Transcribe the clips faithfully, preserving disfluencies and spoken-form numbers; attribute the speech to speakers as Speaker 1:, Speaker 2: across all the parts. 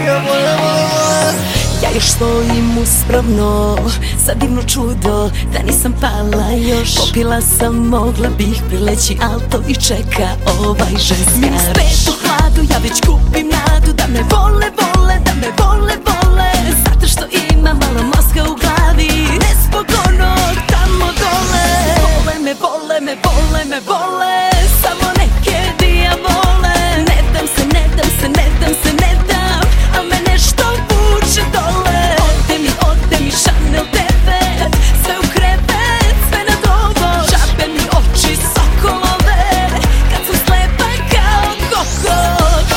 Speaker 1: Ja još stojim uspravno, sad divno čudo da nisam pala još. Popila sam, mogla bih prileći, al to i čeka ovaj ženskar. Minus pet u hladu, ja već kupim nadu da me vole, vole, da me vole, vole. Zato što ima malo mozga u glavi, ne zbog onog tamo dole. Vole me, vole me, vole me, vole, samo neke dijavole. Ne dam se, ne dam se, ne dam se, ne dam, a me nešto vuče dole. Ode mi, ode mi Chanel devet, sve u krevet, sve na dobo. Žabe mi oči sokolove, kad sam slepa kao kokoš.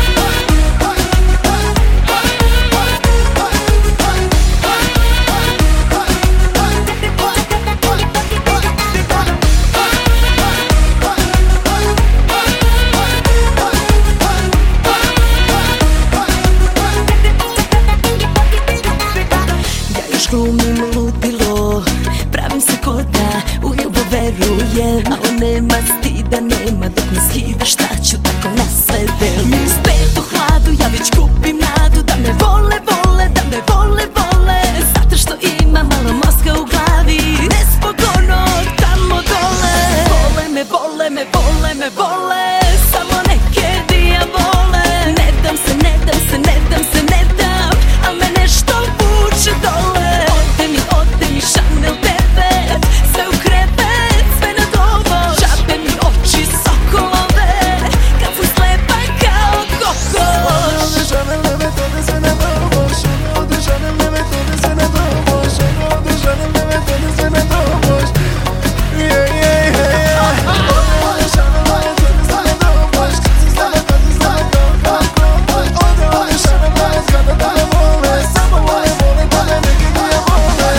Speaker 1: Glumim ludilo, pravim se ko da u ljubav verujem, a on nema stida, nema dok me skida, šta ću tako na sve delujem. Minus pet u hladu, ja već kupim nadu da me vole, vole, da me vole, vole. Zato što ima malo mozga u glavi, ne zbog onog tamo dole. Vole me, vole me, vole me, vole, samo neke dijavole. Ne dam se, ne dam se, ne dam se, ne dam, a me nešto vuče dole. Chanel devet, sve u krevet, sve na dobo. Žabe mi oči sokolove, kad sam slepa kao kokoš.
Speaker 2: Ode Chanel devet, ode sve na dobo. Ode Chanel devet, ode sve na dobo. Ode Chanel devet, ode sve na dobo. Yeah, yeah, yeah. Ode Chanel devet, ode sve na dobo. Kad si slaba, kad si slaba kao kokoš. Ode, ode Chanel devet, kada da me vole. Samo vole, vole, da me neki dijavole.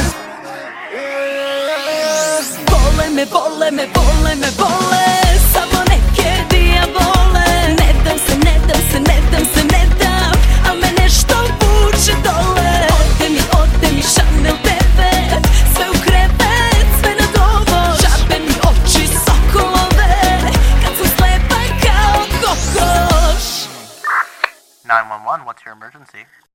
Speaker 1: Vole me, vole me, vole me, vole, samo neke dijavole. Ne dam se, ne dam se, ne dam se, ne dam, a me nešto vuče dole. Ode mi, ode mi Chanel devet, sve u krevet, sve na dobo. Žabe mi oči sokolove, kad sam slepa kao kokoš.
Speaker 3: nine one one, what's your emergency?